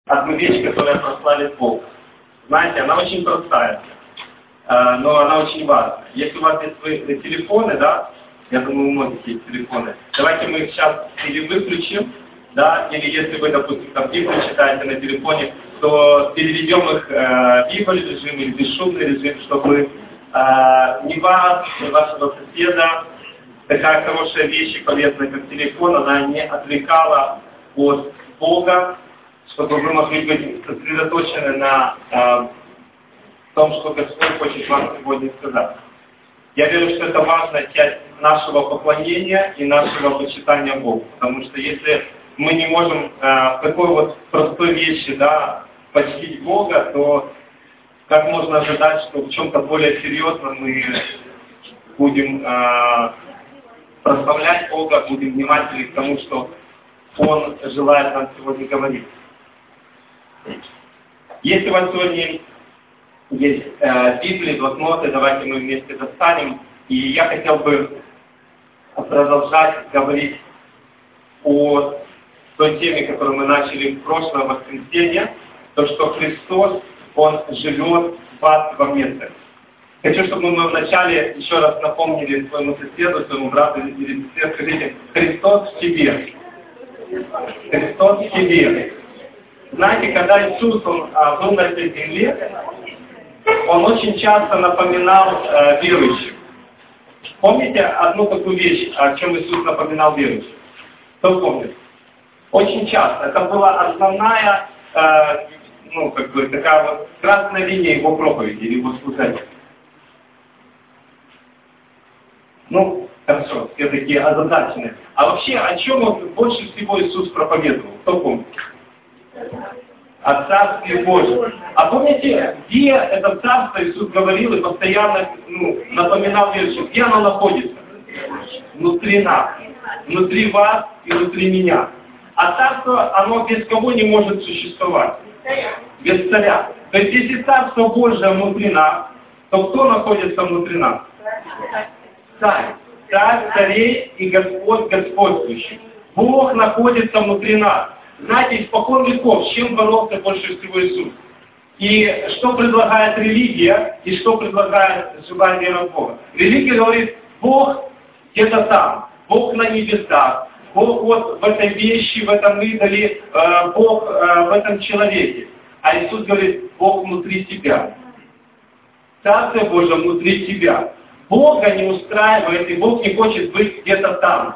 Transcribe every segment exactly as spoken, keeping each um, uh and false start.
одну вещь, которая прославит Бога. Знаете, она очень простая, но она очень важная. Если у вас есть свои телефоны, да, я думаю, у многих есть телефоны, давайте мы их сейчас или выключим, да, или если вы, допустим, там Библию читаете на телефоне, то переведем их э, в Библию режим или бесшумный режим, чтобы э, ни вас, ни вашего соседа такая хорошая вещь и полезная, как телефон, она не отвлекала от Бога, чтобы вы могли быть сосредоточены на э, том, что Господь хочет вам сегодня сказать. Я верю, что это важная часть нашего поклонения и нашего почитания Богу. Потому что если мы не можем э, в такой вот простой вещи, да, почтить Бога, то как можно ожидать, что в чем-то более серьезном мы будем э, прославлять Бога, будем внимательны к тому, что Он желает нам сегодня говорить. Если у вас сегодня есть э, Библии, блокноты, давайте мы вместе достанем. И я хотел бы продолжать говорить о той теме, которую мы начали в прошлое воскресенье, то, что Христос, Он живет в вас во мне. Хочу, чтобы мы вначале еще раз напомнили своему соседу, своему брату или сестре, скажите, Христос в тебе. Христос в тебе. Знаете, когда Иисус он, а, был на этой земле, Он очень часто напоминал а, верующим. Помните одну такую вещь, о чем Иисус напоминал верующим? Кто помнит? Очень часто. Это была основная, а, ну, как бы, такая вот красная линия Его проповеди или Его служения. Ну, хорошо, все такие озадаченные. А вообще, о чем он больше всего Иисус проповедовал? Кто помнит? О Царстве Божьем. А помните, где это Царство Иисус говорил и постоянно ну, напоминал верующим, где оно находится? Внутри нас. Внутри вас и внутри меня. А Царство, оно без кого не может существовать? Без царя. То есть, если Царство Божье внутри нас, то кто находится внутри нас? Царь. Царь царей и Господь господствующий. Бог находится внутри нас. Знаете, испокон веков, с чем боролся больше всего Иисус? И что предлагает религия, и что предлагает живая вера в Бога? Религия говорит, Бог где-то там, Бог на небесах, Бог вот в этой вещи, в этом идоле, э, Бог э, в этом человеке. А Иисус говорит, Бог внутри тебя. Царство Божие внутри тебя. Бога не устраивает, и Бог не хочет быть где-то там.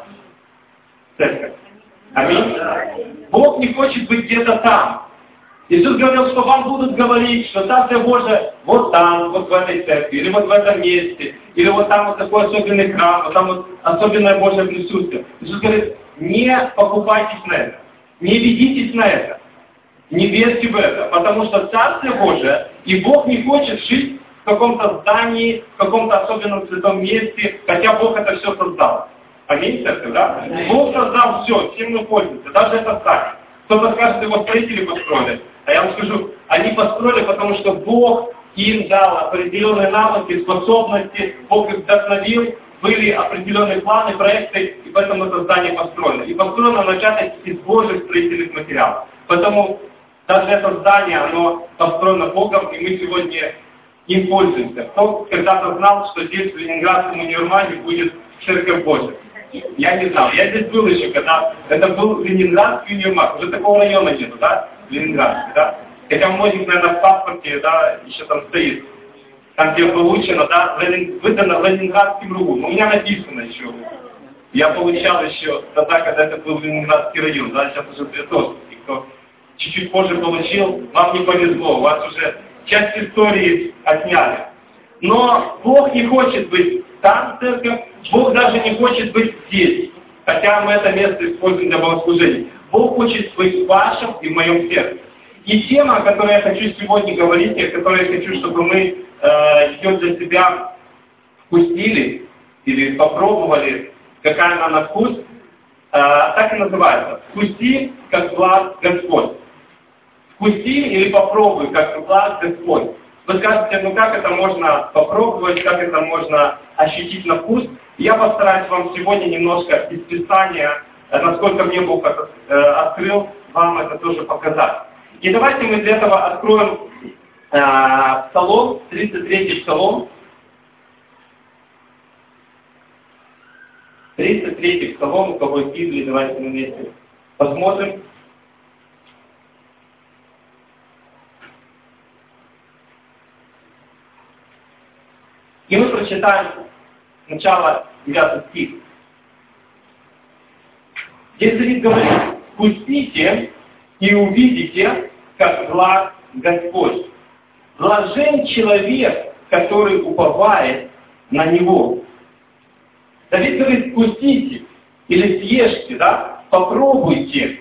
Церковь. Аминь. Бог не хочет быть где-то там. Иисус говорил, что вам будут говорить, что Царство Божие вот там, вот в этой церкви, или вот в этом месте, или вот там вот такой особенный храм, вот там вот особенное Божье присутствие. Иисус говорит, не покупайтесь на это, не ведитесь на это, не верьте в это, потому что Царство Божие, и Бог не хочет жить в каком-то здании, в каком-то особенном святом месте, хотя Бог это все создал. Аминь, церковь, да? Бог создал все, всем мы пользуемся, даже это здание. Кто-то скажет, его строители построили. А я вам скажу, они построили, потому что Бог им дал определенные навыки, способности, Бог их вдохновил, были определенные планы, проекты, и поэтому это здание построено. И построено оно часто из Божьих строительных материалов. Поэтому даже это здание, оно построено Богом, и мы сегодня им пользуемся. Кто когда-то знал, что здесь в Ленинградском универмаге будет Церковь Божия? Я не знал. Я здесь был еще, когда это был Ленинградский универмаг. Уже такого района нету, да? Ленинградский, да? Хотя у многих, наверное, в паспорте, да, еще там стоит. Там, где получено, да, выдано Ленинградским РУ. У меня написано еще. Я получал еще тогда, когда это был Ленинградский район, да, сейчас уже Свердловский. Кто чуть-чуть позже получил, вам не повезло, у вас уже часть истории отняли. Но Бог не хочет быть там, церковь, Бог даже не хочет быть здесь, хотя мы это место используем для богослужения. Бог хочет быть в вашем и в моем сердце. И тема, о которой я хочу сегодня говорить, и о которой я хочу, чтобы мы э, ее для себя вкусили или попробовали, какая она на вкус, э, так и называется. «Вкуси, как благ Господь». «Вкуси» или «попробуй, как благ Господь». Вы скажете, ну как это можно попробовать, как это можно ощутить на вкус. Я постараюсь вам сегодня немножко из Писания, насколько мне Бог это, э, открыл, вам это тоже показать. И давайте мы для этого откроем э, Псалом, тридцать третий Псалом. тридцать третий Псалом, у кого есть Библия, давайте мы вместе посмотрим. И мы прочитаем сначала девятый стих. Здесь Давид говорит: «Пустите и увидите, как благ Господь. Блажен человек, который уповает на Него». Давид говорит: «Пустите» или «съешьте», да, попробуйте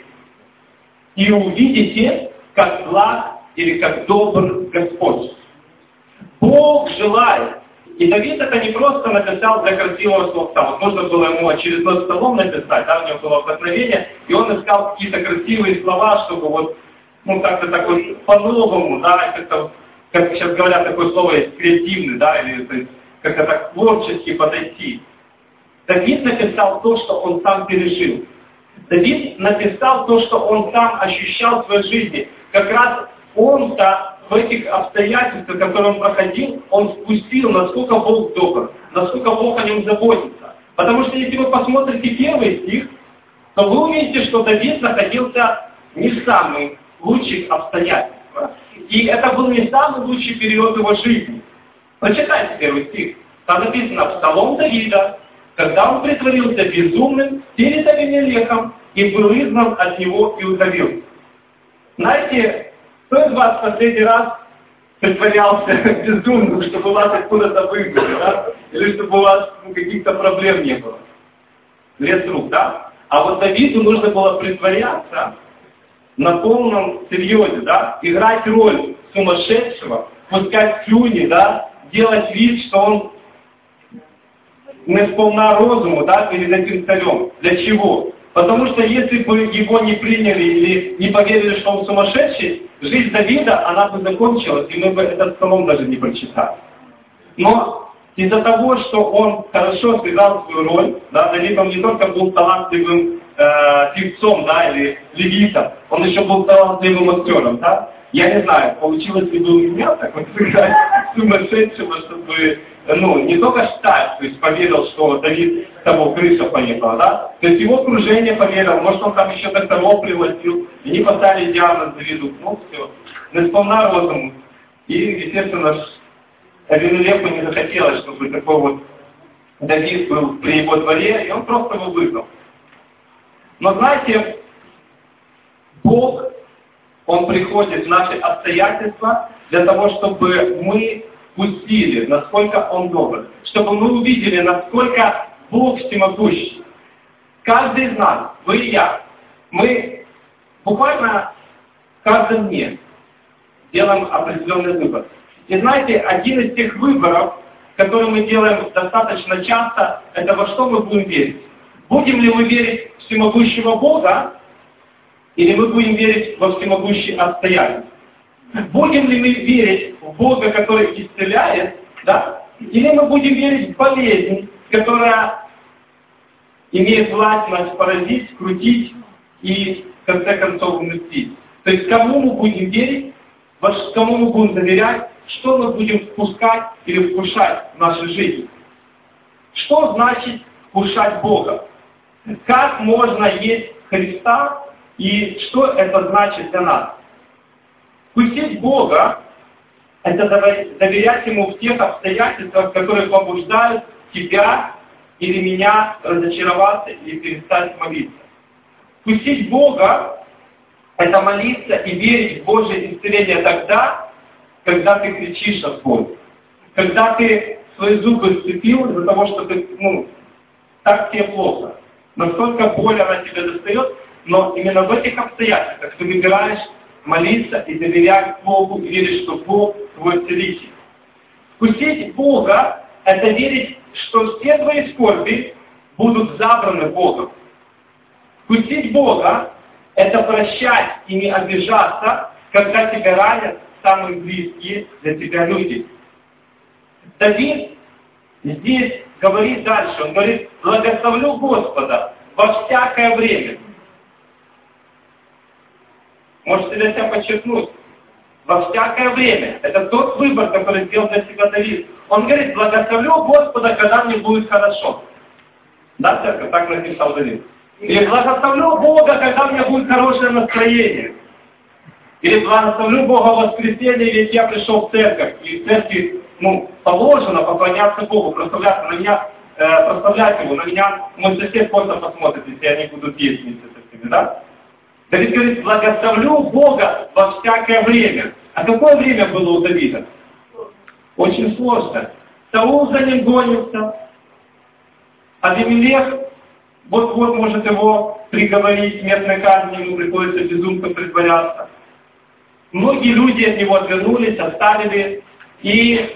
и увидите, как благ или как добр Господь. Бог желает. И Давид это не просто написал для красивого слова. Вот нужно было ему очередной псалом написать, да, у него было вдохновение, и он искал какие-то красивые слова, чтобы вот, ну, как-то так вот по-новому, да, как-то, как сейчас говорят, такое слово есть, креативный, да, или то есть, как-то так творчески подойти. Давид написал то, что он сам пережил. Давид написал то, что он сам ощущал в своей жизни. Как раз он-то в этих обстоятельствах, которые он проходил, он вкусил, насколько Бог добр, насколько Бог о нем заботится. Потому что если вы посмотрите первый стих, то вы увидите, что Давид находился не в самых лучших обстоятельствах. И это был не самый лучший период его жизни. Прочитайте первый стих. Там написано: «Псалом Давида, когда он притворился безумным перед Авимелехом и был изгнан от него и удавился». Знаете, кто из вас в последний раз притворялся безумным, чтобы вас откуда-то выгнали, да? Или чтобы у вас, ну, каких-то проблем не было? Лес рук, да? А вот Давиду нужно было притворяться на полном серьезе, да? Играть роль сумасшедшего, пускать слюни, да? Делать вид, что он не сполна розуму, да, перед этим царем. Для чего? Потому что если бы его не приняли или не поверили, что он сумасшедший, жизнь Давида, она бы закончилась, и мы бы этот псалом даже не прочитали. Но из-за того, что он хорошо сыграл свою роль, да, Давид он не только был талантливым э, певцом, да, или левитом, он еще был талантливым актером, да. Я не знаю, получилось ли бы у меня так вот сыграть сумасшедшего, чтобы, ну, не только штат, то есть поверил, что Давид того крыша поехала, да? То есть его окружение поверило, может он там еще докторов пригласил, и не поставили диагноз Давиду, ну все, не сполна розуму. И, естественно, Авимелеху не захотелось, чтобы такой вот Давид был при его дворе, и он просто его выгнал. Но знаете, Бог, Он приходит в наши обстоятельства для того, чтобы мы вкусили, насколько Он добр, чтобы мы увидели, насколько Бог всемогущий. Каждый из нас, вы и я, мы буквально в каждом дне делаем определенный выбор. И знаете, один из тех выборов, которые мы делаем достаточно часто, это во что мы будем верить. Будем ли мы верить в всемогущего Бога, или мы будем верить во всемогущие обстоятельства? Будем ли мы верить в Бога, который исцеляет, да? Или мы будем верить в болезнь, которая имеет власть нас поразить, скрутить и, в конце концов, умертвить? То есть, кому мы будем верить, кому мы будем доверять, что мы будем вкушать или вкушать в нашей жизни? Что значит вкушать Бога? Как можно есть Христа? И что это значит для нас? Вкусить Бога – это доверять Ему в тех обстоятельствах, которые побуждают тебя или меня разочароваться или перестать молиться. Вкусить Бога – это молиться и верить в Божье исцеление тогда, когда ты кричишь от боли. Когда ты свои зубы сцепил из-за того, что ты, ну, так тебе плохо. Настолько боль она тебя достает, но именно в этих обстоятельствах ты выбираешь молиться и доверять Богу, и верить, что Бог твой целитель. Вкусить Бога – это верить, что все твои скорби будут забраны Богом. Вкусить Бога – это прощать и не обижаться, когда тебя ранят самые близкие для тебя люди. Давид здесь говорит дальше, он говорит: «Благословлю Господа во всякое время». Можете для себя подчеркнуть. Во всякое время. Это тот выбор, который сделал для себя Давид. Он говорит, благословлю Господа, когда мне будет хорошо. Да, церковь? Так написал Давид. Или благословлю Бога, когда у меня будет хорошее настроение. Или благословлю Бога в воскресенье, ведь я пришел в церковь. И в церкви, ну, положено поклоняться Богу, прославляться на меня, э, прославлять Его. На меня мой сосед просто посмотрит, если я не буду петь вместе со всеми, да? Давид говорит, благословлю Бога во всякое время. А какое время было у Давида? Очень сложно. Саул за ним гонится. Авимелех вот-вот может его приговорить смертной казни, ему приходится безумцем притворяться. Многие люди от него отвернулись, оставили. И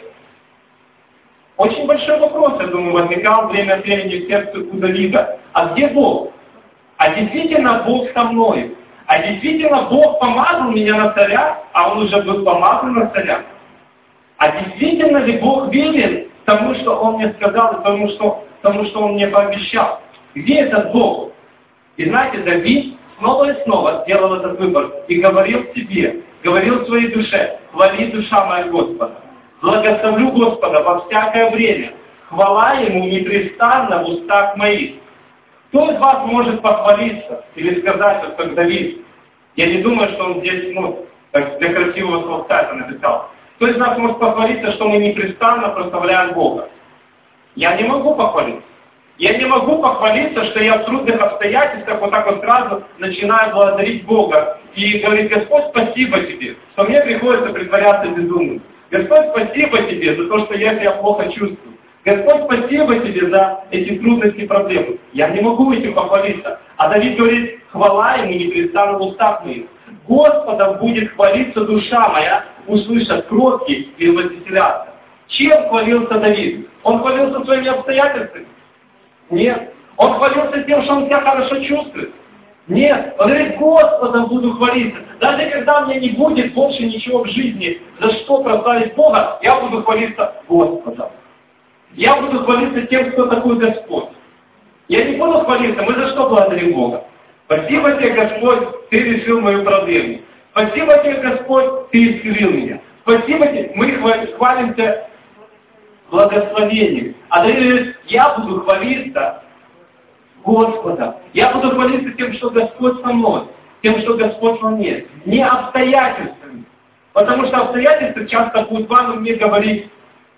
очень большой вопрос, я думаю, возникал время от времени в сердце у Давида. А где Бог? А действительно Бог со мной? А действительно Бог помазал меня на царя, а он уже был помазан на царя? А действительно ли Бог верен тому, что Он мне сказал, и тому, что, тому, что Он мне пообещал? Где этот Бог? И знаете, Давид снова и снова сделал этот выбор и говорил себе, говорил своей душе, хвали душа моя Господа, благословлю Господа во всякое время, хвала Ему непрестанно в устах моих. Кто из вас может похвалиться или сказать, вот как Давид? Я не думаю, что он здесь, ну, так для красивого словца это написал. Кто из нас может похвалиться, что мы непрестанно прославляем Бога? Я не могу похвалиться. Я не могу похвалиться, что я в трудных обстоятельствах вот так вот сразу начинаю благодарить Бога и говорить, Господь, спасибо Тебе, что мне приходится притворяться безумным. Господь, спасибо Тебе за то, что я себя плохо чувствую. Господь, спасибо Тебе за эти трудности и проблемы. Я не могу этим похвалиться. А Давид говорит, хвала Ему непрестанно в устах моих. Господом будет хвалиться душа моя, услышав кроткий и возвеселятся. Чем хвалился Давид? Он хвалился своими обстоятельствами? Нет. Он хвалился тем, что он себя хорошо чувствует? Нет. Он говорит, Господом буду хвалиться. Даже когда у меня не будет больше ничего в жизни, за что прославить Бога, я буду хвалиться Господом. Я буду хвалиться тем, кто такой Господь. Я не буду хвалиться, мы за что благодарим Бога? Спасибо Тебе, Господь, Ты решил мою проблему. Спасибо Тебе, Господь, Ты исцелил меня. Спасибо Тебе, мы хвалимся благословением. А Давид говорит, я буду хвалиться Господом. Я буду хвалиться тем, что Господь со мной, тем, что Господь во мне. Не обстоятельствами. Потому что обстоятельства часто будут вам и мне говорить,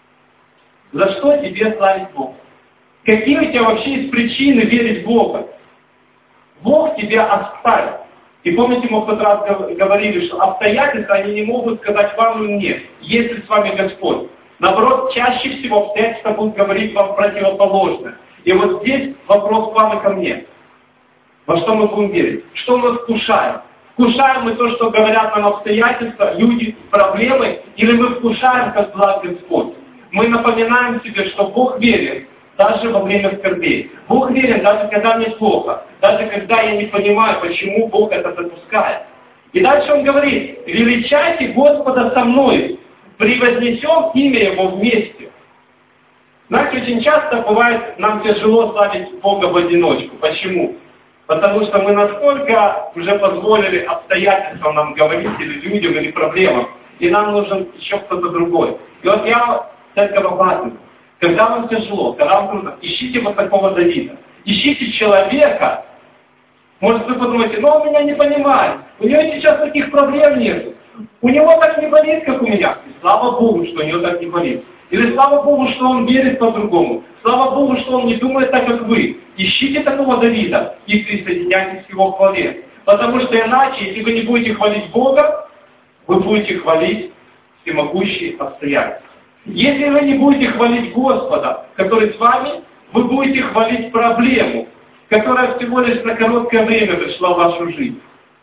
за что тебе славить Бога? Какие у тебя вообще есть причины верить в Бога? Бог тебя оставил. И помните, мы в тот раз говорили, что обстоятельства, они не могут сказать вам и мне, есть ли с вами Господь. Наоборот, чаще всего обстоятельства будут говорить вам противоположное. И вот здесь вопрос к вам и ко мне. Во что мы будем верить? Что мы вкушаем? Вкушаем мы то, что говорят нам обстоятельства, люди, проблемы, или мы вкушаем, как благ Господь? Мы напоминаем себе, что Бог верен даже во время скорбей. Бог верен даже когда мне плохо, даже когда я не понимаю, почему Бог это допускает. И дальше Он говорит, величайте Господа со мной, превознесем имя Его вместе. Знаете, очень часто бывает, нам тяжело славить Бога в одиночку. Почему? Потому что мы настолько уже позволили обстоятельствам нам говорить, или людям, или проблемам, и нам нужен еще кто-то другой. И вот я церковь обратно. Когда вам тяжело, когда вам трудно, ищите вот такого Давида. Ищите человека. Может, вы подумаете, ну он меня не понимает. У него сейчас таких проблем нет. У него так не болит, как у меня. И слава Богу, что у него так не болит. Или слава Богу, что он верит по-другому. Слава Богу, что он не думает так, как вы. Ищите такого Давида и присоединяйтесь к его хвале. Потому что иначе, если вы не будете хвалить Бога, вы будете хвалить всемогущие обстоятельства. Если вы не будете хвалить Господа, который с вами, вы будете хвалить проблему, которая всего лишь на короткое время пришла в вашу жизнь.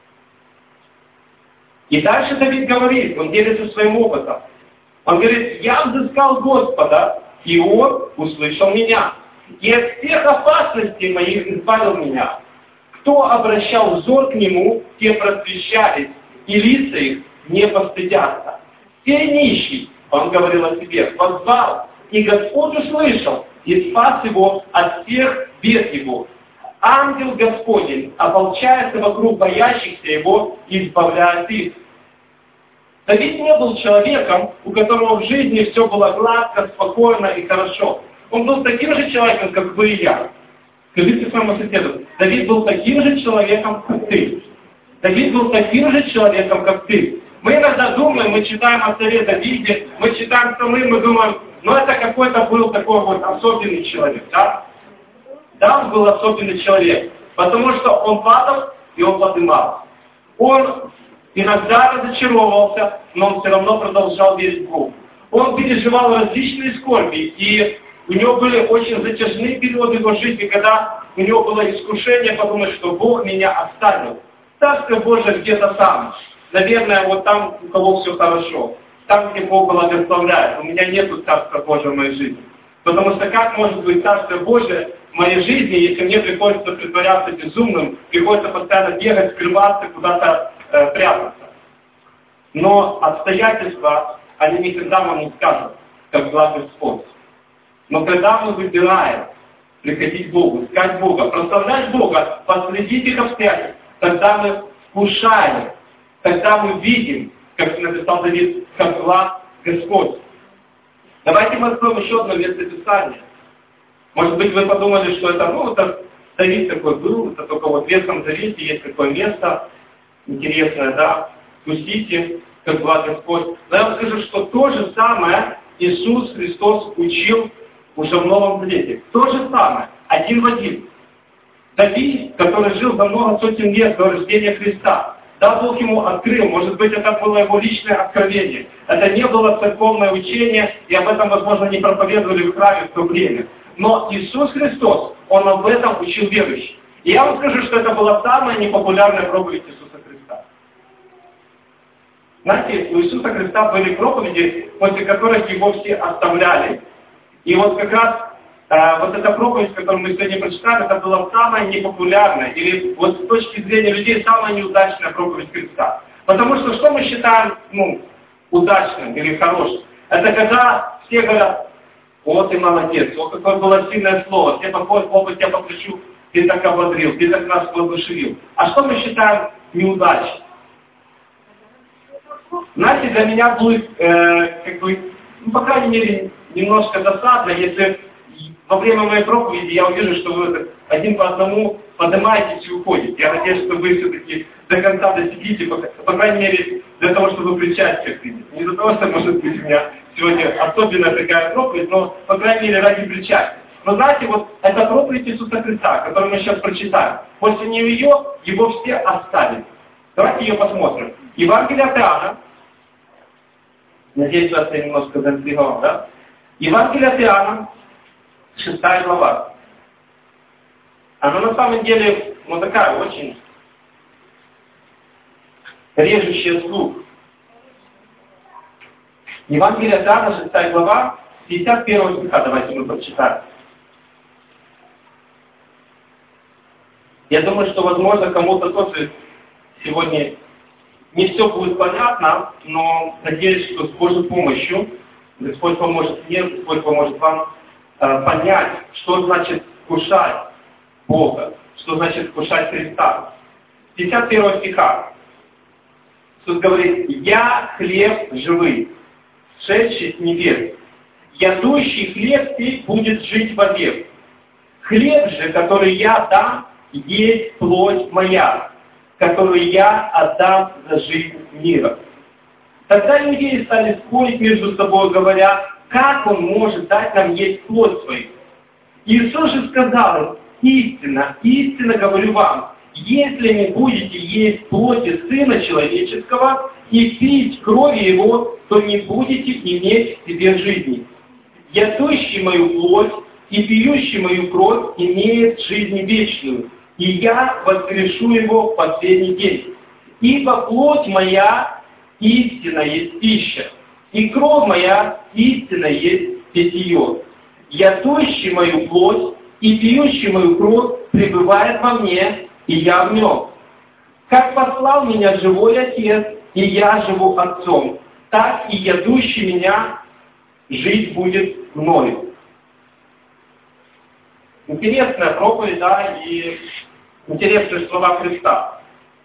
И дальше Давид говорит, он делится своим опытом. Он говорит, я взыскал Господа, и Он услышал меня. И от всех опасностей моих избавил меня. Кто обращал взор к Нему, те просвещались, и лица их не постыдятся. Все нищий, он говорил о себе, позвал, и Господь услышал, и спас его от всех бед его. ангел Господень ополчается вокруг боящихся его и избавляет их. Давид не был человеком, у которого в жизни все было гладко, спокойно и хорошо. Он был таким же человеком, как вы и я. Скажите своему соседу, Давид был таким же человеком, как ты. Давид был таким же человеком, как ты. Мы иногда думаем, мы читаем о царе Давиде, мы читаем Псалмы, мы думаем, ну это какой-то был такой вот особенный человек, да? Да, он был особенный человек, потому что он падал и он поднимался. Он иногда разочаровывался, но он все равно продолжал верить в Бога. Он переживал различные скорби, и у него были очень затяжные периоды его жизни, когда у него было искушение подумать, что Бог меня оставил. Царство Божие где-то там. Наверное, вот там, у кого все хорошо. Там, где Бог благословляет. У меня нету Царства Божьего в моей жизни. Потому что как может быть Царство Божие в моей жизни, если мне приходится притворяться безумным, приходится постоянно бегать, скрываться, куда-то э, прятаться. Но обстоятельства, они никогда вам не скажут, как благой способ. Но когда мы выбираем приходить к Богу, искать Бога, прославлять Бога, последить их обстоятельств, тогда мы вкушаем, тогда мы видим, как написал Давид, как благ Господь. Давайте мы откроем еще одно место Писания. Может быть, вы подумали, что это, ну, это Давид такой был, это только вот в Ветхом Завете есть такое место, интересное, да, вкусите, как благ Господь. Но я вам скажу, что то же самое Иисус Христос учил уже в Новом Завете. То же самое, один в один. Давид, который жил за много сотен лет до рождения Христа, да, Бог ему открыл, может быть, это было его личное откровение. Это не было церковное учение, и об этом, возможно, не проповедовали в храме в то время. Но Иисус Христос, Он об этом учил верующих. И я вам скажу, что это была самая непопулярная проповедь Иисуса Христа. Знаете, у Иисуса Христа были проповеди, после которых его все оставляли. И вот как раз э, вот эта проповедь, которую мы сегодня прочитали, это была самая непопулярная, или вот с точки зрения людей самая неудачная проповедь Христа. Потому что что мы считаем, ну, удачным или хорошим? Это когда все говорят, вот ты молодец, вот какое было сильное слово, все подходят, Бог, я попрошу, ты так ободрил, ты так нас воодушевил. А что мы считаем неудачей? Знаете, для меня будет, э, как бы, ну, по крайней мере, немножко досадно, если во время моей проповеди я увижу, что вы один по одному поднимаетесь и уходите. Я надеюсь, что вы все-таки до конца досидите, по, по крайней мере, для того, чтобы причастие принять. Не для того, что, может быть, у меня сегодня особенная такая проповедь, но, по крайней мере, ради причастия. Но знаете, вот эта проповедь Иисуса Христа, которую мы сейчас прочитаем, после нее его все оставили. Давайте ее посмотрим. Евангелие от Иоанна. Надеюсь, вас я немножко заинтриговал, да? Евангелие от Иоанна, шестая глава. Она на самом деле, ну, такая очень режущая слух. Евангелие от Иоанна, шестая глава, пятьдесят первого стиха, давайте мы прочитаем. Я думаю, что, возможно, кому-то тоже сегодня не все будет понятно, но надеюсь, что с Божьей помощью Господь поможет мне, Господь поможет вам э, понять, что значит вкушать Бога, что значит вкушать Христа. пятьдесят первого стиха. Иисус говорит, «Я хлеб живый, шедший с небес. Ядущий хлеб сей будет жить вовек. Хлеб же, который я дам, есть плоть моя, которую я отдам за жизнь мира». Тогда иудеи стали спорить между собой, говоря, как он может дать нам есть плоть свою. Иисус же сказал им, истинно, истинно говорю вам, если не будете есть плоти Сына Человеческого и пить крови Его, то не будете иметь в себе жизни. Ядущий мою плоть и пьющий мою кровь имеет жизнь вечную, и я воскрешу его в последний день. Ибо плоть моя истинно есть пища, и кровь моя истинно есть питье. Ядущий мою плоть и пьющий мою кровь пребывает во мне, и я в нем. Как послал меня живой Отец, и я живу Отцом, так и ядущий меня жить будет мною. Интересная проповедь, да, и интересные слова Христа.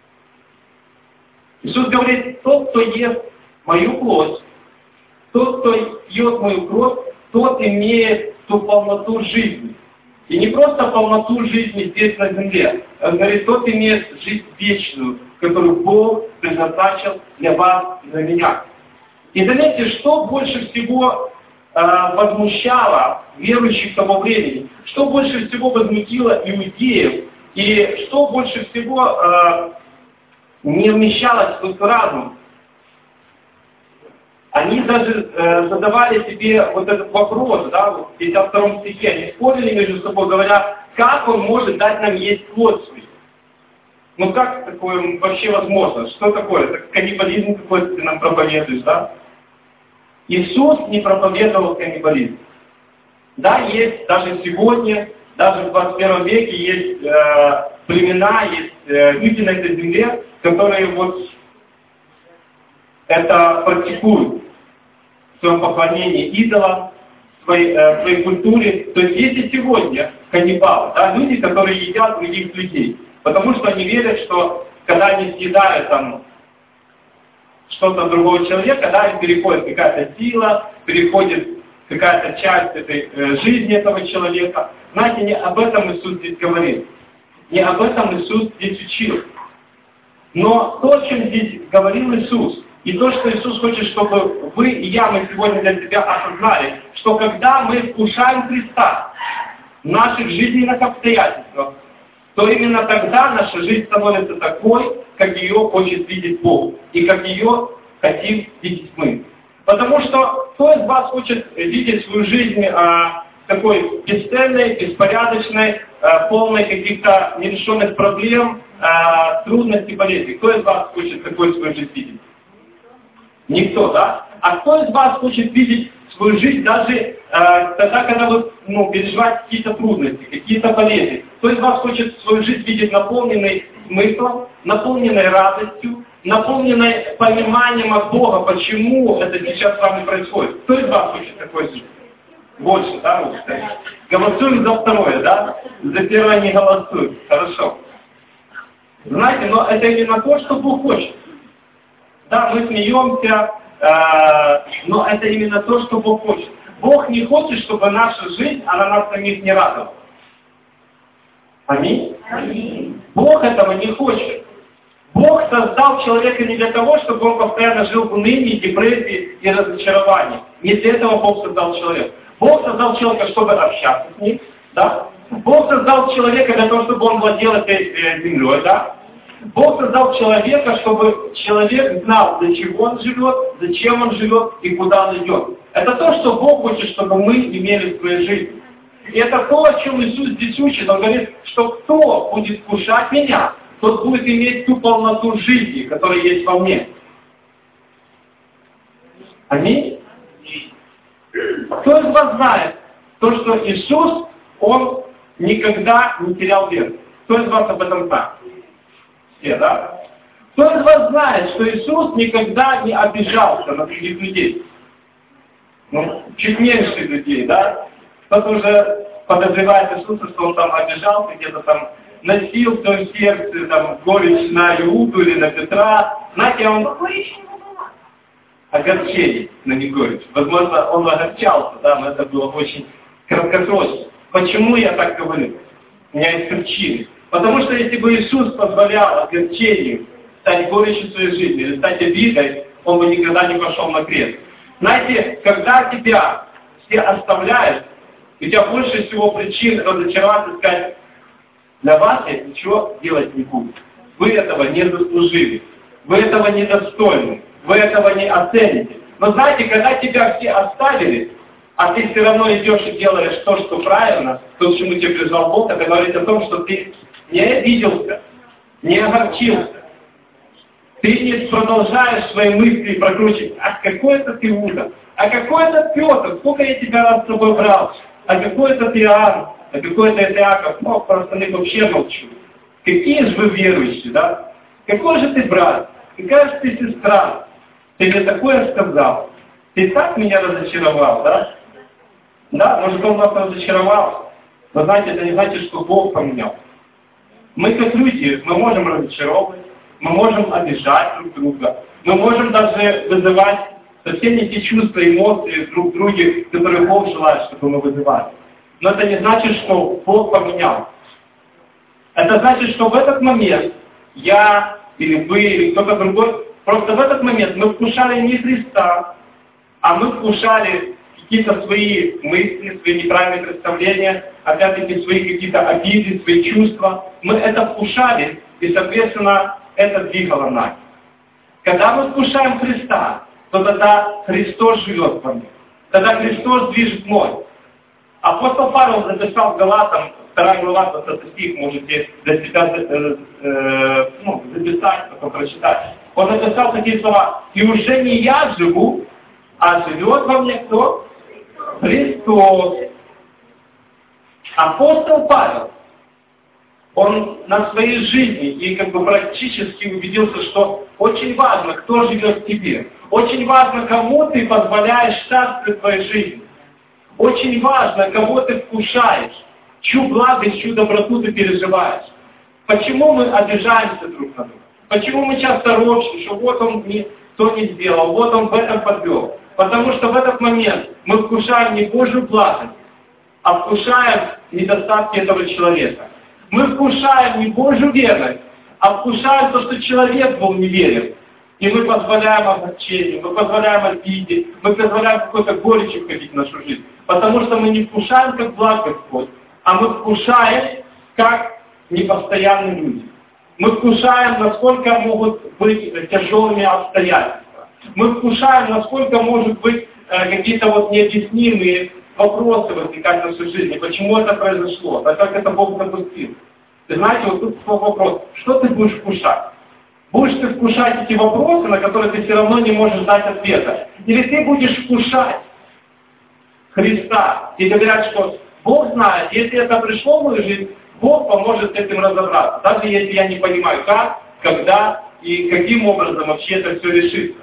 Иисус говорит: тот, кто ест мою плоть, тот, кто пьет мою кровь, тот имеет ту полноту жизни. И не просто полноту жизни здесь на земле. Он говорит: тот имеет жизнь вечную, которую Бог предназначил для вас и для меня. И заметьте, что больше всего э, возмущало верующих того времени, что больше всего возмутило иудеев, и что больше всего э, не вмещалось в их разум. Они даже э, задавали себе вот этот вопрос, да, в пятьдесят втором стихе, они спорили между собой, говоря: как он может дать нам есть плоть свою? Ну как такое вообще возможно? Что такое? Это каннибализм какой-то ты нам проповедуешь, да? Иисус не проповедовал каннибализм. Да, есть даже сегодня, даже в двадцать первом веке есть э, племена, есть э, люди на этой земле, которые вот это практикуют в своем поклонении идолам, в своей, э, в своей культуре. То есть есть и сегодня каннибалы, да, люди, которые едят других людей. Потому что они верят, что когда они съедают там что-то другого человека, да, им переходит какая-то сила, переходит какая-то часть этой э, жизни этого человека. Знаете, не об этом Иисус здесь говорит. Не об этом Иисус здесь учил. Но то, о чем здесь говорил Иисус, и то, что Иисус хочет, чтобы вы и я, мы сегодня для себя осознали, что когда мы вкушаем Христа в наших жизненных обстоятельствах, то именно тогда наша жизнь становится такой, как ее хочет видеть Бог, и как ее хотим видеть мы. Потому что кто из вас хочет видеть свою жизнь а, такой бесцельной, беспорядочной, а, полной каких-то нерешенных проблем, а, трудностей, болезней? Кто из вас хочет такой свою жизнь видеть? Никто, да? А кто из вас хочет видеть свою жизнь даже э, тогда, когда вы ну, переживаете какие-то трудности, какие-то болезни? Кто из вас хочет свою жизнь видеть наполненной смыслом, наполненной радостью, наполненной пониманием от Бога, почему это сейчас с вами происходит? Кто из вас хочет такой жизни? Больше, да? Вот, голосуем за второе, да? За первое не голосуем. Хорошо. Знаете, но это именно то, что Бог хочет. Да, мы смеемся, э, но это именно то, что Бог хочет. Бог не хочет, чтобы наша жизнь, она нас самих не радовала. Аминь? Аминь. Бог этого не хочет. Бог создал человека не для того, чтобы он постоянно жил в унынии, депрессии и разочаровании. Не для этого Бог создал человека. Бог создал человека, чтобы общаться с ним. Да? Бог создал человека для того, чтобы он владел этой э, землей. Да? Бог создал человека, чтобы человек знал, для чего он живет, зачем он живет и куда он идет. Это то, что Бог хочет, чтобы мы имели в своей жизни. И это то, о чем Иисус здесь учит. Он говорит, что кто будет кушать меня, тот будет иметь ту полноту жизни, которая есть во мне. Аминь? Кто из вас знает то, что Иисус, Он никогда не терял веру? Кто из вас об этом знает? Все, да? Кто из вас знает, что Иисус никогда не обижался на других людей? Ну, чуть меньше людей, да? Кто-то уже подозревает Иисуса, что он там обижался, где-то там носил в своем сердце там, горечь на Иуду или на Петра. Знаете, он... Огорчение, но не горечь. Возможно, он огорчался, да, но это было очень краткосрочно. Почему я так говорю? У меня есть причины. Потому что если бы Иисус позволял огорчению стать горечью своей жизни, или стать обидой, он бы никогда не пошел на крест. Знаете, когда тебя все оставляют, у тебя больше всего причин разочароваться и сказать: для вас я ничего делать не буду. Вы этого не заслужили. Вы этого не достойны. Вы этого не оцените. Но знаете, когда тебя все оставили, а ты все равно идешь и делаешь то, что правильно, то, к чему тебя призвал Бог, это говорит о том, что ты не обиделся, не огорчился. Ты не продолжаешь свои мысли прокручивать. А какой это ты Иуда? А какой это Петр? Сколько я тебя раз с собой брал? А какой это ты Иоанн? А какой это Иаков? Ну, про остальных вообще молчу. Какие же вы верующие, да? Какой же ты брат? Какая же ты сестра? Ты мне такое сказал. Ты так меня разочаровал, да? Да, может, он вас разочаровал. Но знаете, это не значит, что Бог поменял. Мы как люди, мы можем разочаровывать, мы можем обижать друг друга, мы можем даже вызывать совсем не те чувства, эмоции друг в друге, которые Бог желает, чтобы мы вызывали. Но это не значит, что Бог поменял. Это значит, что в этот момент я, или вы, или кто-то другой, просто в этот момент мы вкушали не Христа, а мы вкушали какие-то свои мысли, свои неправильные представления, опять-таки свои какие-то обиды, свои чувства. Мы это вкушали, и, соответственно, это двигало нами. Когда мы вкушаем Христа, то тогда Христос живет во мне. Тогда Христос движет мной. Апостол Павел записал Галатам, вторая глава, двадцатый стих, можете для себя э, э, ну, записать, потом прочитать. Он написал такие слова: «И уже не я живу, а живет во мне кто? Христос». Апостол Павел, он на своей жизни и как бы практически убедился, что очень важно, кто живет в тебе. Очень важно, кому ты позволяешь царствовать в твоей жизни. Очень важно, кого ты вкушаешь, чью благость, чью доброту ты переживаешь. Почему мы обижаемся друг на друга? Почему мы часто ропщим, что вот он не, то не сделал, вот он в этом подвел? Потому что в этот момент мы вкушаем не Божью благость, а вкушаем недостатки этого человека. Мы вкушаем не Божью верность, а вкушаем то, что человек был неверен. И мы позволяем огорчению, мы позволяем обиде, мы позволяем какой-то горечи входить в нашу жизнь. Потому что мы не вкушаем как благ Господь, а мы вкушаем как непостоянные люди. Мы вкушаем, насколько могут быть тяжелыми обстоятельства. Мы вкушаем, насколько может быть э, какие-то вот необъяснимые вопросы возникать в нашей жизни. Почему это произошло? А как это Бог допустил? Ты знаете, вот тут вопрос. Что ты будешь вкушать? Будешь ты вкушать эти вопросы, на которые ты все равно не можешь дать ответа? Или ты будешь вкушать Христа и говорят, что Бог знает, если это пришло в мою жизнь, Бог поможет с этим разобраться. Даже если я не понимаю, как, когда и каким образом вообще это все решится.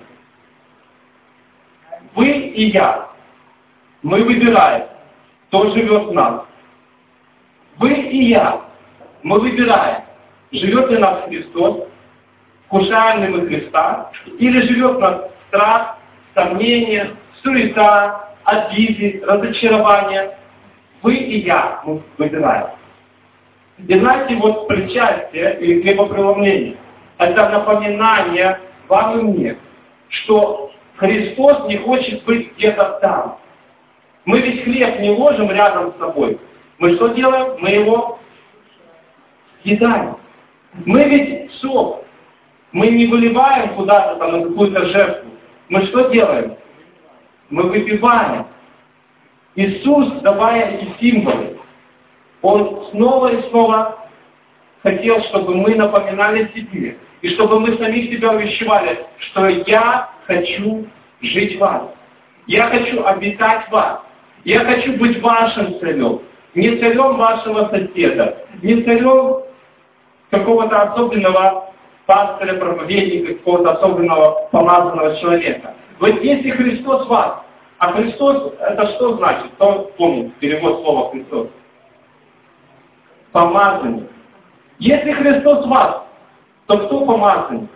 Вы и я, мы выбираем, кто живет в нас. Вы и я, мы выбираем, живет ли нас Христос, вкушаем ли мы Христа, или живет в нас страх, сомнение, суета, обиды, разочарование. Вы и я мы выбираем. И знаете, вот причастие или хлебопреломление – это напоминание вам и мне, что Христос не хочет быть где-то там. Мы ведь хлеб не ложим рядом с собой. Мы что делаем? Мы его съедаем. Мы ведь сок. Мы не выливаем куда-то там на какую-то жертву. Мы что делаем? Мы выпиваем. Иисус, давая эти символы, Он снова и снова хотел, чтобы мы напоминали себе, и чтобы мы самих себя увещевали, что я хочу жить в вас. Я хочу обитать в вас. Я хочу быть вашим царем. Не царем вашего соседа, не царем какого-то особенного пастыря, проповедника, какого-то особенного помазанного человека. Вот если Христос в вас, а Христос, это что значит? Кто помнит перевод слова Христос? Помазанник. Если Христос в вас, то кто помазанник?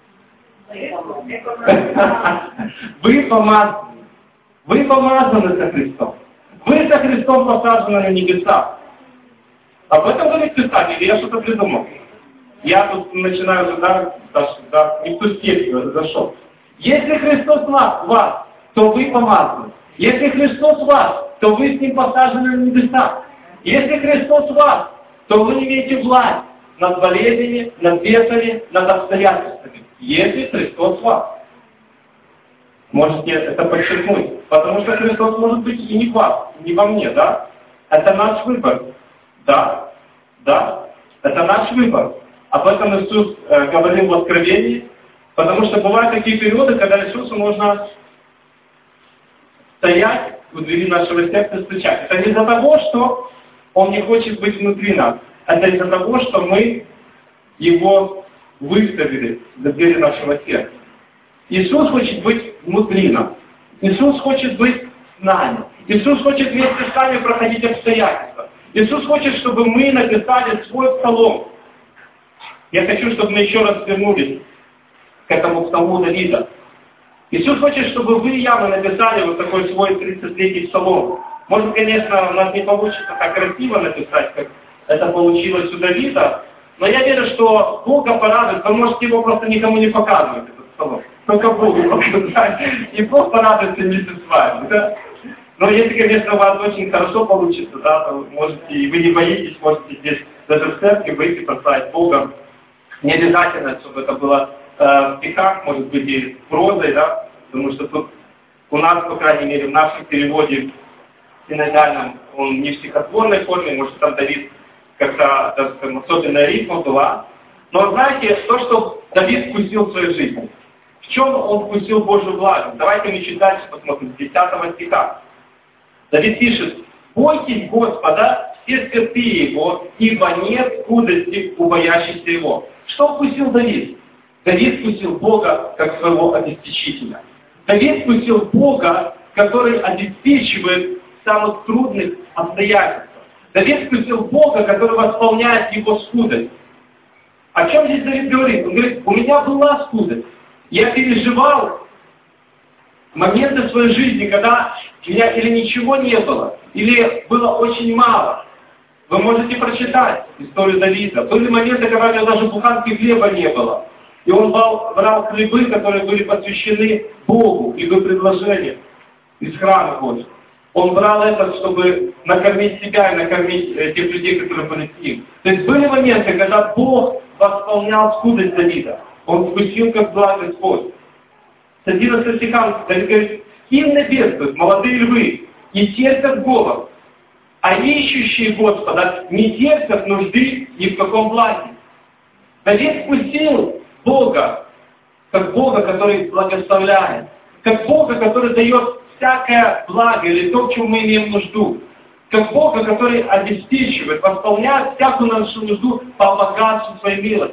Вы помазаны. Вы помазаны со Христом. Вы со Христом посажены на небесах. Об этом говорит Писание, или я что-то придумал? Я тут начинаю уже, да, да, да, не в ту степень зашел. Если Христос в вас, то вы помазаны. Если Христос в вас, то вы с Ним посажены на небесах. Если Христос в вас, то вы имеете власть над болезнями, над бесами, над обстоятельствами. Если Христос в вас. Можете это подчеркнуть. Потому что Христос может быть и не в вас, и не во мне, да? Это наш выбор. Да, да, это наш выбор. Об этом Иисус э, говорил в Откровении, потому что бывают такие периоды, когда Иисусу нужно стоять у двери нашего сердца и стучать. Это не из-за того, что Он не хочет быть внутри нас. Это из-за того, что мы Его выставили за двери нашего сердца. Иисус хочет быть внутри нас. Иисус хочет быть с нами. Иисус хочет вместе с нами проходить обстоятельства. Иисус хочет, чтобы мы написали свой псалом. Я хочу, чтобы мы еще раз вернулись к этому псалму Давида. Иисус хочет, чтобы вы явно написали вот такой свой тридцать третий псалом. Может, конечно, у нас не получится так красиво написать, как это получилось у Давида, но я верю, что Бога порадует. Вы можете его просто никому не показывать, этот псалом. Только Богу показать. И Бог порадуется вместе с вами. Да? Но если, конечно, у вас очень хорошо получится, да, то можете, и вы не боитесь, можете здесь даже в церкви выйти, прославить Бога. Не обязательно, чтобы это было э, в стихах, может быть, и прозой, да, потому что тут у нас, по крайней мере, в нашем переводе синодальном, он не в стихотворной форме, может, там Давид как-то даже там, особенная рифма была. Но знаете, то, что Давид вкусил в своей жизни, в чем он вкусил Божью благость? Давайте мы чуть дальше посмотрим, с десятого стиха. Давид пишет: «Бойтесь Господа, все святые Его, ибо нет худости у боящихся Его». Что вкусил Давид? Давид вкусил Бога как своего обеспечителя. Давид вкусил Бога, который обеспечивает в самых трудных обстоятельствах. Давид вкусил Бога, который восполняет его скудость. О чем здесь Давид говорит? Он говорит: у меня была скудость. Я переживал моменты в своей жизни, когда у меня или ничего не было, или было очень мало. Вы можете прочитать историю Давида. Были моменты, когда у него даже буханки хлеба не было. И он брал, брал хлебы, которые были посвящены Богу, хлебы предложения из храма Божьего. Он брал это, чтобы накормить себя и накормить э, тех людей, которые были с ним. То есть были моменты, когда Бог восполнял скудость Давида. Он вкусил, как благ Господь. С одиннадцатого стиха Давид говорит: «Им небесных, молодые львы, не терпят голод, а ищущие Господа не терпят нужды ни в каком благе». Давид вкусил Бога, как Бога, который благословляет, как Бога, который дает всякое благо или то, в чем мы имеем нужду, как Бога, который обеспечивает, восполняет всякую нашу нужду по богатству своей милости.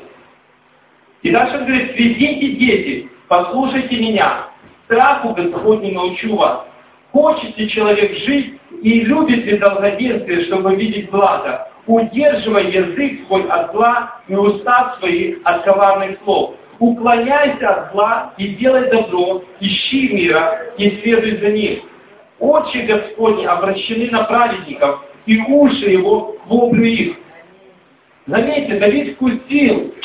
И дальше он говорит: «Сведите, дети, послушайте меня, страху Господню научу вас. Хочет ли человек жить и любит ли долгоденствие, чтобы видеть благо? Удерживай язык свой от зла и уста свои от коварных слов. Уклоняйся от зла и делай добро, ищи мира и следуй за ним. Очи Господни обращены на праведников, и уши его к воплю их». Заметьте, Давид вкусил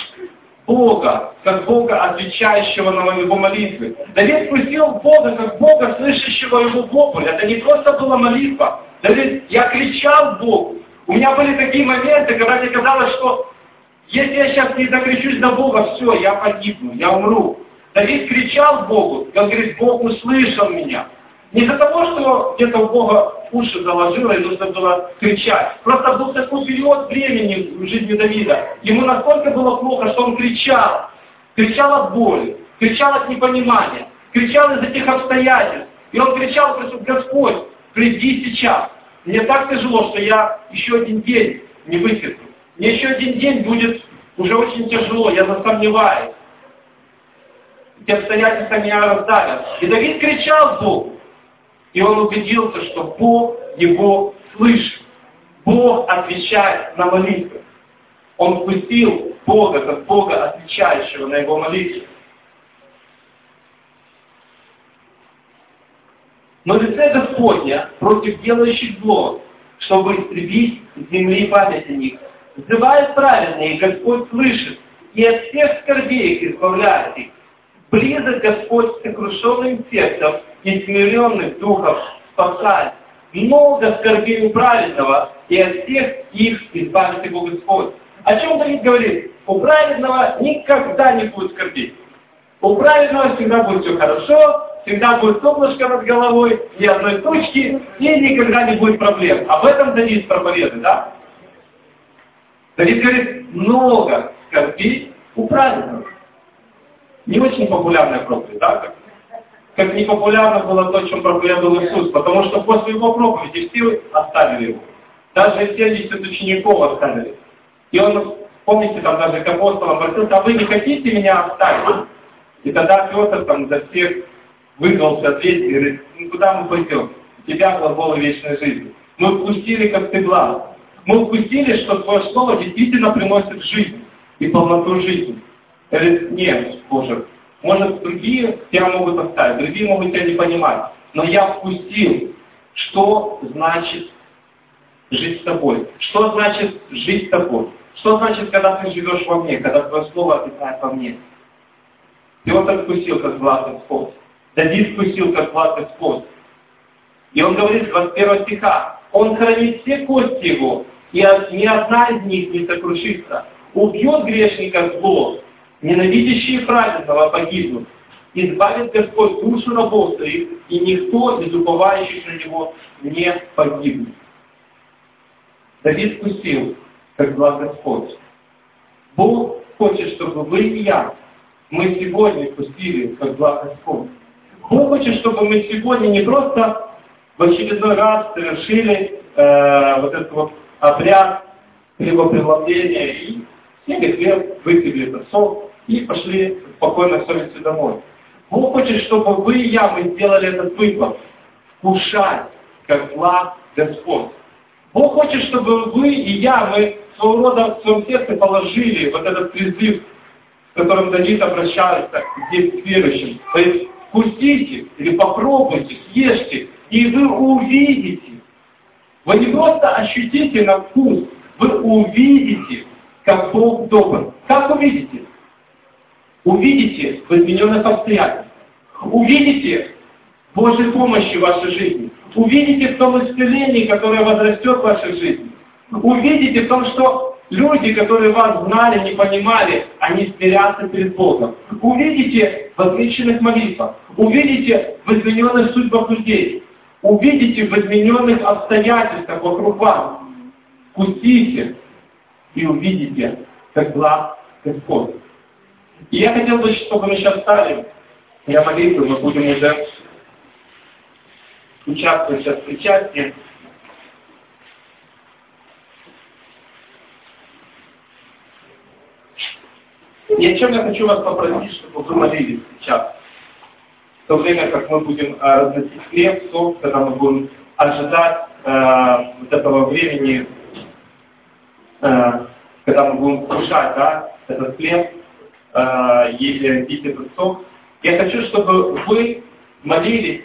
Бога, как Бога, отвечающего на его молитвы. Давид вкусил Бога, как Бога, слышащего его вопль. Это не просто была молитва. Давид, я кричал Богу. У меня были такие моменты, когда мне казалось, что если я сейчас не докричусь до Бога, все, я погибну, я умру. Давид кричал Богу, и он говорит: Бог услышал меня. Не из-за того, что где-то у Бога уши заложило, и нужно было кричать. Просто был такой период времени в жизни Давида. Ему настолько было плохо, что он кричал. Кричал от боли, кричал от непонимания, кричал из этих обстоятельств. И он кричал, просил: Господь, приди сейчас. Мне так тяжело, что я еще один день не вытерплю. Мне еще один день будет уже очень тяжело, я засомневаюсь. Эти обстоятельства меня раздавят. И Давид кричал Богу. И он убедился, что Бог его слышит. Бог отвечает на молитвы. Он впустил Бога, как Бога, отвечающего на его молитвы. Но лице Господня против делающих зло, чтобы истребить с земли память о них. Взывают праведные, Господь слышит, и от всех скорбей их избавляет их. Близок Господь с сокрушенным сердцем и смиренных духов спасает. Много скорбей у праведного, и от всех их избавит его Господь. О чем Давид говорит? У праведного никогда не будет скорбей. У праведного всегда будет все хорошо, всегда будет солнышко над головой, ни одной тучки, и никогда не будет проблем. Об этом Давид проповедует, да? Давид говорит: много скорбей у праведного. Не очень популярная проповедь, да? Как, как не популярно было то, о чем проповедовал Иисус, потому что после его проповеди все оставили его. Даже семьдесят учеников оставили. И он, помните, там даже к апостолам обратился: а вы не хотите меня оставить? И тогда Петр там за всех выгнался, ответил и говорит: ну куда мы пойдем? У тебя глаголы вечной жизни. Мы вкусили, как ты благ. Мы вкусили, что Твое Слово действительно приносит жизнь и полноту жизни. Говорит, нет, Боже, может, другие тебя могут оставить, другие могут тебя не понимать, но я вкусил, что значит жить с Тобой, что значит жить с Тобой, что значит, когда Ты живешь во мне, когда Твое Слово обитает во мне. И он так вкусил, как благ Господь. Давид вкусил, как благ Господь. И он говорит с двадцать первого стиха, он хранит все кости его, и ни одна из них не сокрушится. Убьет грешника зло, ненавидящие праведного погибнут. Избавит Господь душу рабов своих, и никто из уповающих на него не погибнет. Давид вкусил, как благ Господь. Бог хочет, чтобы вы и я, мы сегодня вкусили, как благ Господь. Бог хочет, чтобы мы сегодня не просто в очередной раз совершили э, вот этот вот обряд хлебопреломления и съели хлеб, выпили этот сок и пошли спокойно совестью домой. Бог хочет, чтобы вы и я, мы сделали этот выбор. Вкушать, как благ Господь. Бог хочет, чтобы вы и я, мы своего рода в своем сердце положили вот этот призыв, с которым Давид обращается здесь к верующим. То есть вкусите или попробуйте, съешьте, и вы увидите. Вы не просто ощутите на вкус, вы увидите, как Бог добр. Как увидите? Увидите в измененных обстоятельствах. Увидите Божьей помощи в вашей жизни. Увидите в том исцелении, которое возрастет в вашей жизни. Увидите в том, что люди, которые вас знали, не понимали, они смирятся перед Богом. Увидите в отвеченных молитвах. Увидите в измененных судьбах людей. Увидите в измененных обстоятельствах вокруг вас. Вкусите и увидите, как благ Господь. И я хотел бы, чтобы мы сейчас стали, я молитву, мы будем уже участвовать сейчас в причастии. И о чем я хочу вас попросить, чтобы вы молились сейчас. В то время, как мы будем э, разносить хлеб, сок, когда мы будем ожидать э, вот этого времени, э, когда мы будем вкушать, да, этот хлеб, э, или пить этот сок. Я хочу, чтобы вы молились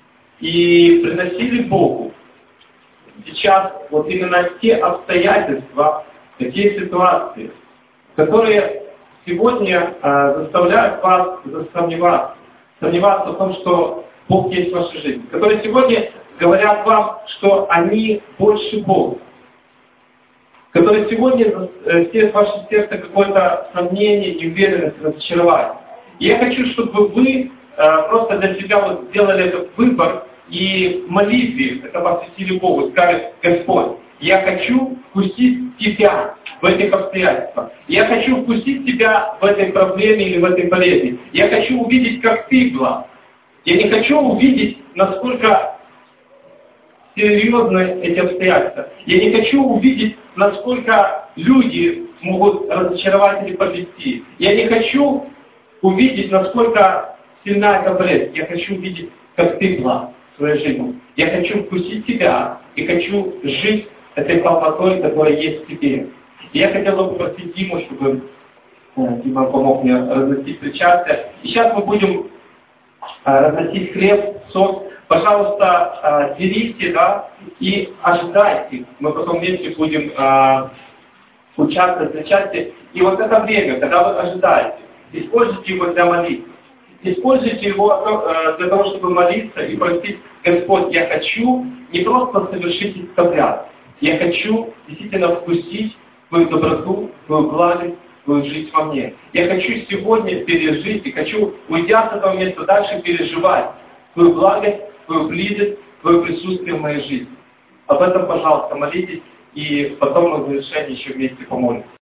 и приносили Богу сейчас вот именно те обстоятельства, те ситуации, которые сегодня э, заставляют вас засомневаться, сомневаться в том, что Бог есть в вашей жизни, которые сегодня говорят вам, что они больше Бога, которые сегодня э, все в вашем сердце какое-то сомнение, неуверенность, разочарование. И я хочу, чтобы вы э, просто для себя вот сделали этот выбор и в молитве это посвятили Богу, сказали: Господь, я хочу вкусить Тебя в этих обстоятельствах. Я хочу вкусить Тебя в этой проблеме или в этой болезни. Я хочу увидеть, как Ты благ. Я не хочу увидеть, насколько серьезны эти обстоятельства. Я не хочу увидеть, насколько люди могут разочаровать или подвести. Я не хочу увидеть, насколько сильна эта болезнь. Я хочу увидеть, как Ты благ в своей жизни. Я хочу вкусить Тебя и хочу жить этой полнотой, которая есть в Тебе. И я хотел бы попросить Диму, чтобы Дима помог мне разносить причастие. И сейчас мы будем разносить хлеб, сок. Пожалуйста, делите, да, и ожидайте. Мы потом вместе будем участвовать в причастии. И вот это время, когда вы ожидаете, используйте его для молитвы. Используйте его для того, чтобы молиться и просить: Господь, я хочу не просто совершить этот обряд, я хочу действительно вкусить Твою доброту, Твою благость, Твою жизнь во мне. Я хочу сегодня пережить и хочу, уйдя с этого места, дальше переживать Твою благость, Твою близость, Твое присутствие в моей жизни. Об этом, пожалуйста, молитесь, и потом мы в завершении еще вместе помолимся.